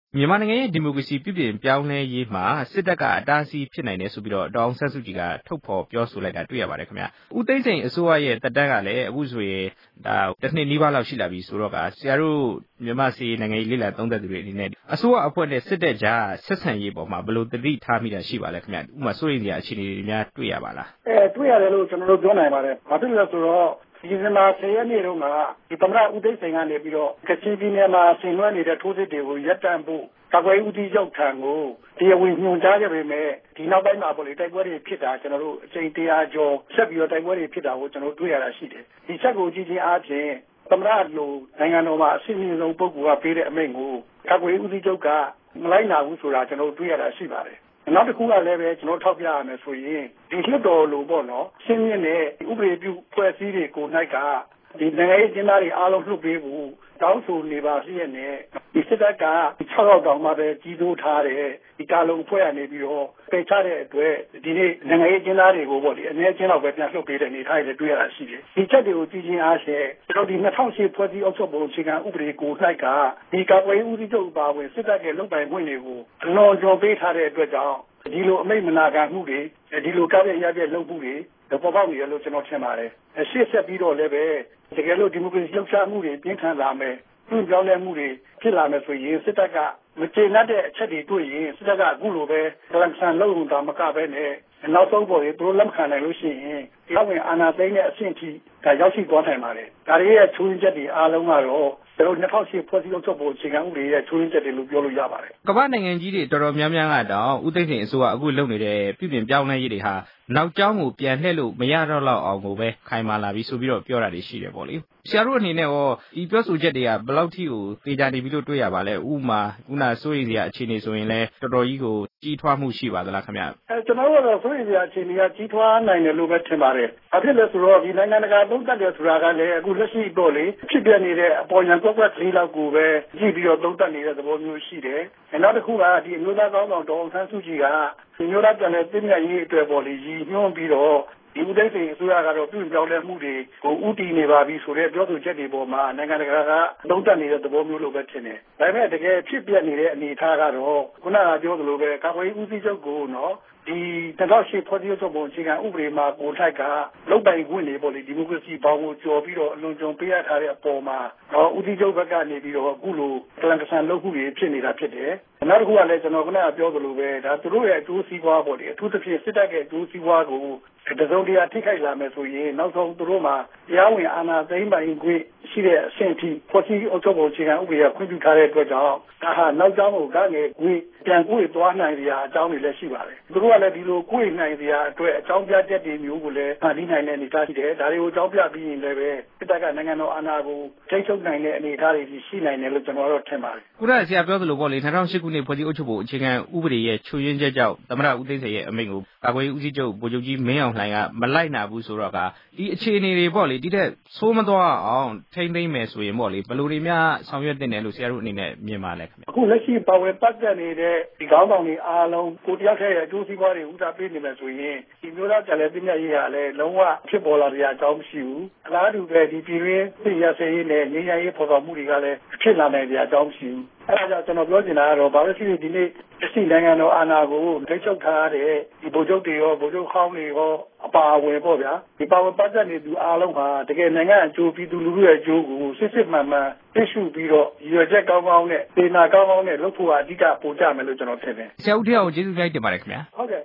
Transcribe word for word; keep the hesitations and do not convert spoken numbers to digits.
မြန်မာနိုင်ငံရဲ့ဒီမိုကရေစီပြုပြင်ပြောင်းလဲရေးမှာစစ်တပ်ကအတားအဆီးဖြစ်နိုင်တယ်ဆိုပြီးတော့ဒေါအောင်ဆန်းစုကြည်ကထုတ်ဖော်ပြောဆိုလိုက်တာတွေ့ရပါတယ်ခင်ဗျ။ဦးသိန်းစိန်အစိုးရရဲ့တပ်တန်းကလည်းအခုဆိုရင်ဒါတစ်နှစ်နီးပါးလောက်ရှိလာပြီဆိုတော့ကဆရာတို့မြန်မာစီနိုင်ငံရေးလေ့လာသုံးသပ်သူတွေအနေနဲ့အစိုးရအဖွဲ့နဲ့စစ်တပ်ကြားဆက်ဆံရေးပေါ်မှာဘယ်လိုသတိထားမိတာရှိပါလဲခင်ဗျ။ဥပမာစိုးရိမ်စရာအခြေအနေတွေများတွေ့ရပါလား။အဲတွေ့ရတယ်လို့ကျွန်တော်တို့ပြောနိုင်ပါတယ်။ဘာဖြစ်လို့လဲဆိုတော့ဒီဇင်ဘာဆယ်ရက်နေ့တုန်းကဒီသမ္မတဦးသိန်းစိန်ကနေပြီးတော့ကချင်ပြည်နယ်မှာဆင်နွှဲနေတဲ့ထိုးစစ်တွေကိုရပ်တန့်ဖို့ကာကွယ်ဦးစီးချုပ်ထံကိုတရားဝင်ညွှန်ကြားခဲ့ပေမဲ့ဒီနောက်ပိုင်းမှာပေါ့လေတိုက်ပွဲတွေဖြစ်တာကျွန်တော်တို့အချိန်တရာကျော်ဆက်ပြီးတော့တိုက်ပွဲတွေဖြစ်တာကိုကျွန်တော်တို့တွေ့ရတာရှိတယ်။ဒီချက်ကိုကြည့်ချင်းအားဖြင့်သမ္မတလိုနိုင်ငံတော်မှာအစီအစဉ်ဆုံးပုဂ္ဂိုလ်ကပေးတဲ့အမိန့်ကိုကာကွယ်ဦးစီးချုပ်ကမလိုက်နာဘူးဆိုတာကျွန်တော်တို့တွေ့ရတာရှိပါတယ်။နောက်တစ်ခုကလည်းပဲကျွန်တော်ထောက်ပြရမယ်ဆိုရင်ဒီလွှတ်တော်လိုပေါ့နော်ရှင်းရင်းနဲ့ဥပဒေပြုဖွဲ့စည်းတွေကိုနိုင်ကဒီနိုင်ငံရေးကျင်းသားတွေအားလုံးလှုပ်ပေးဖို့တောင်းဆိုနေပါလျက်နဲ့ဒီစစ်တပ်က၆ယောက်တောင်မှပဲကြီးစိုးထားတဲ့ဒီကာလုံဖွဲ့ရနေပြီးတော့ပယ်ချတဲ့အတွက်ဒီနေ့နိုင်ငံရေးကျင်းသားတွေကိုပေါ့လေအနည်းချင်းတော့ပဲပြန်လှုပ်ပေးတဲ့အနေထားတွေတွေ့ရတာရှိတယ်။ဒီချက်တွေကိုကြည့်ချင်းအားဖြင့်ကျွန်တော်ဒီ၂၀၀၈ဖွဲ့စည်းအုပ်ချုပ်ပုံအခြေခံဥပဒေကိုနိုင်ကဒီကာကွယ်ဦးစီးချုပ်ပါဝင်စစ်တပ်ရဲ့လုပ်ပိုင်ခွင့်တွေကိုအလွန်ကျော်ပေးထားတဲ့အတွက်ကြောင့်ဒီလိုအမိန့်မနာခံမှုတွေဒီလိုကားပြရပြလုပ်မှုတွေပေါ်ပေါက်နေရလို့ကျွန်တော်ထင်ပါတယ်။ရှေ့ဆက်ပြီးတော့လည်းပဲတကယ်လို့ဒီမိုကရေစီလှုပ်ရှားမှုတွေပြင်းထန်လာမယ်ပြုပြောင်းလဲမှုတွေဖြစ်လာမယ်ဆိုရင်စစ်တပ်ကမကျေနပ်တဲ့အချက်တွေတွေ့ရင်စစ်တပ်ကအခုလိုပဲတလန်ဆန်လုံုံတာမကပဲနဲ့နောက်ဆုံးပေါ်ရင်သူတို့လက်ခံနိုင်လို့ရှိရင်တရားဝင်အာဏာသိမ်းတဲ့အဆင့်ထိဒါရောက်ရှိသွားနိုင်ပါတယ်။ဒါတွေရဲ့ချိုးရင်းချက်တွေအားလုံးကတော့ကျွန်တော်၂၀၀၈ဖွဲ့စည်းအုပ်ချုပ်ပုံအခြေခံဥပဒေရဲ့ချိုးရင်းချက်တွေလို့ပြောလို့ရပါတယ်။ကမ္ဘာနိုင်ငံကြီးတွေတော်တော်များများကတော့ဦးသိန်းစိန်အစိုးရအခုလုပ်နေတဲ့ပြုပြင်ပြောင်းလဲရေးတွေဟာနောက်ကျောင်းကိုပြန်လှည့်လို့မရတော့လောက်အောင်ကိုပဲခိုင်မာလာပြီဆိုပြီးတော့ပြောတာတွေရှိတယ်ပေါ့လေ။ဆရာတို့အနေနဲ့ရောဒီပြောဆိုချက်တွေကဘယ်လောက်ထိကိုသေချာနေပြီလို့တွေ့ရပါလဲ။ဥပမာခုနစိုးရိမ်စရာအခြေအနေဆိုရင်လည်းတော်တော်ကြီးကိုကြီးထွားမှုရှိပါသလားခင်ဗျ။အဲကျွန်တော်တို့ကတော့စိုးရိမ်စရာအခြေအနေကကြီးထွားနိုင်တယ်လို့ပဲထင်ပါတယ်။ဘာဖြစ်လဲဆိုတော့ဒီနိုင်ငံတကာသုံးသပ်တယ်ဆိုတာကလည်းအခုလက်ရှိတော့လေဖြစ်ပြနေတဲ့အပေါ်ညာကွက်ကွက်ကလေးလောက်ကိုပဲကြည့်ပြီးတော့သုံးသပ်နေတဲ့သဘောမျိုးရှိတယ်။နောက်တစ်ခုကဒီအမျိုးသားကောင်းဆောင်ဒေါအောင်ဆန်းစုကြည်ကဒီမျိုးသားပြန်လည်သိမြတ်ရေးအတွက်ပေါ်လေရည်ညွှန်းပြီးတော့ဒီဦးသိန်းစိန်အစိုးရကတော့ပြုပြောင်းလဲမှုတွေကိုဥတီနေပါပြီဆိုတဲ့ပြောဆိုချက်တွေပေါ်မှာနိုင်ငံတကာကသုံးသပ်နေတဲ့သဘောမျိုးလိုပဲထင်တယ်။ဒါပေမဲ့တကယ်ဖြစ်ပြနေတဲ့အနေအထားကတော့ခုနကပြောသလိုပဲကာကွယ်ဦးစီးချုပ်ကိုနော်ဒီ၂၀၀၈ဖွဲ့စည်းအုပ်ချုပ်ပုံအခြေခံဥပဒေမှာကိုထိုက်ကလုပ်ပိုင်ခွင့်တွေပေါ့လေဒီမိုကရေစီဘောင်ကိုကျော်ပြီးတော့အလွန်ကြုံပေးရထားတဲ့အပေါ်မှာတော့ဦးစီးချုပ်ဘက်ကနေပြီးတော့အခုလိုကလန်ကဆန်လုပ်မှုတွေဖြစ်နေတာဖြစ်တယ်။နောက်တစ်ခုကလည်းကျွန်တော်ခုနကပြောသလိုပဲဒါသူတို့ရဲ့အကျိုးစီးပွားပေါ့လေအထူးသဖြင့်စစ်တပ်ရဲ့အကျိုးစီးပွားကိုတစုံတရာထိခိုက်လာမယ်ဆိုရင်နောက်ဆုံးသူတို့မှာတရားဝင်အာဏာသိမ်းပိုင်ခွင့်ရှိတဲ့အဆင့်ထိဖွဲ့စည်းအုပ်ချုပ်ပုံအခြေခံဥပဒေကခွင့်ပြုထားတဲ့အတွက်ကြောင့်ဒါဟာနောက်ကျောင်းကိုကနေခွင့်ပြန်ကိုယ်သွားနိုင်ကြအကြောင်းတွေလည်းရှိပါတယ်။သူတို့ကလည်းဒီလိုကိုယ်နိုင်ကြအတွက်အကြောင်းပြချက်တွေမျိုးကိုလည်းဖန်တီးနိုင်တဲ့အနေအထားရှိတယ်။ဒါတွေကိုအကြောင်းပြပြီးရင်လည်းပဲစစ်တပ်ကနိုင်ငံတော်အာဏာကိုထိန်းချုပ်နိုင်တဲ့အနေအထားတွေရှိနိုင်တယ်လို့ကျွန်တော်တို့ထင်ပါတယ်။ခုနကဆရာပြောသလိုပေါ့လေ၂၀၀၈ခုနှစ်ဖွဲ့စည်းအုပ်ချုပ်ပုံအခြေခံဥပဒေရဲ့ချို့ယွင်းချက်ကြောင့်သမ္မတဦးသိန်းစိန်ရဲ့အမိန့်ကိုကာကွယ်ရေးဦးစီးချုပ်ဗိုလ်ချုပ်ကြီးမင်းအောင်လှိုင်ကမလိုက်နာဘူးဆိုတော့ကဒီအခြေအနေတွေပေါ့လေဒီတဲ့ဆိုးမသွားအောင်ထိမ့်သိမ့်မယ်ဆိုရင်ပေါ့လေဘယ်လိုတွေများဆောင်ရွက်တင်တယ်လို့ဆရာတို့အနေနဲ့မြင်ပါလဲခင်ဗျအခုလက်ရှိပါဝင်ပတ်သက်နေတဲ့ဒီခေါင်းဆောင်တွေအားလုံးကိုတယောက်တည်းရဲ့အကျိုးစီးပွားတွေဥစားပေးနေမယ်ဆိုရင်ဒီမျိုးသားကြလည်းပြည့်ညတ်ရေးရလည်းလုံးဝဖြစ်ပေါ်လာကြအကြောင်းမရှိဘူးအလားတူပဲဒီပြည်ရင်းပြည်ရစေရေးနဲ့ငြိမ်းချမ်းရေးပေါ်တော်မှုတွေကလည်းဖြစ်လာနိုင်ကြအကြောင်းမရှိဘူးအဲဒါကြောင့်ကျွန်တော်ပြောချင်တာကတော့ဘာလို့ရှိဒီနေ့ရှိနိုင်ငံတော်အာဏာကိုထိန်းချုပ်ထားတဲ့ဒီဗိုလ်ချုပ်တွေရောဗိုလ်ချုပ်ဟောင်းတွေရောအပါအဝင်ပေါ့ဗျာဒီပါဝင်ပတ်သက်နေသူအားလုံးဟာတကယ်နိုင်ငံအကျိုးပြည်သူလူထုရဲ့အကျိုးကိုစစ်စစ်မှန်မှန်သိရှိပြီးတော့ရည်ရွယ်ချက်ကောင်းကောင်းနဲ့ဒေနာကောင်းကောင်းနဲ့လုပ်ဖို့အဓိကပို့ကြမယ်လို့ကျွန်တော်ထင်တယ်ဆရာဦးထက်အောင်ကျေးဇူးများတင်ပါတယ်ခင်ဗျာဟုတ်ကဲ့